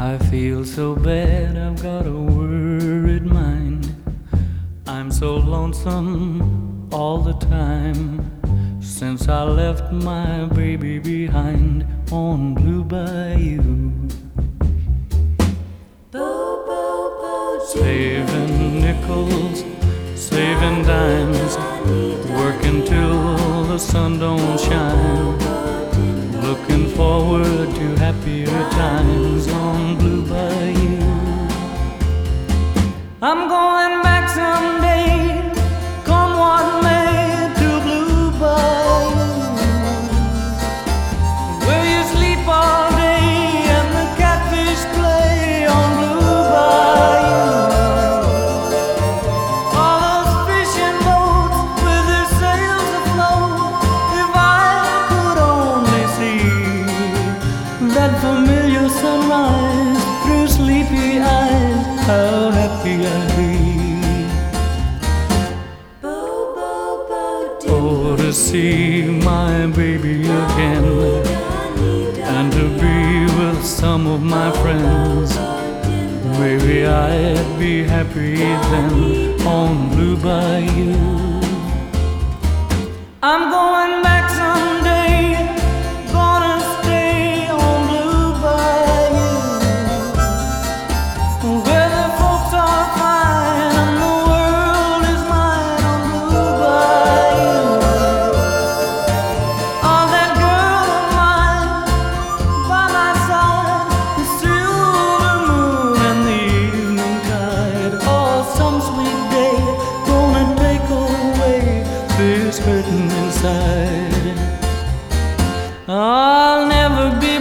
I feel so bad, I've got a worried mind. I'm so lonesome all the time since I left my baby behind on Blue Bayou. Saving nickels, saving dimes, working till the sun don't shine, looking forward to happier times on Blue Bayou. I'm going back someday, come what may, to Blue Bayou, where you sleep all day and the catfish play on Blue Bayou. All those fishing boats with their sails afloat, if I could only see that familiar sunrise through sleepy eyes, how happy I'd be. Oh, to see my baby again, and to be with some of my friends. Maybe I'd be happy then on Blue Bayou. I'm going back someday, gonna stay on Blue Bayou, where the folks are fine and the world is mine on Blue Bayou. Oh, that girl of mine by my side, the silver moon and the evening tide. Oh, some sweet day gonna take away this hurting inside. I'll never be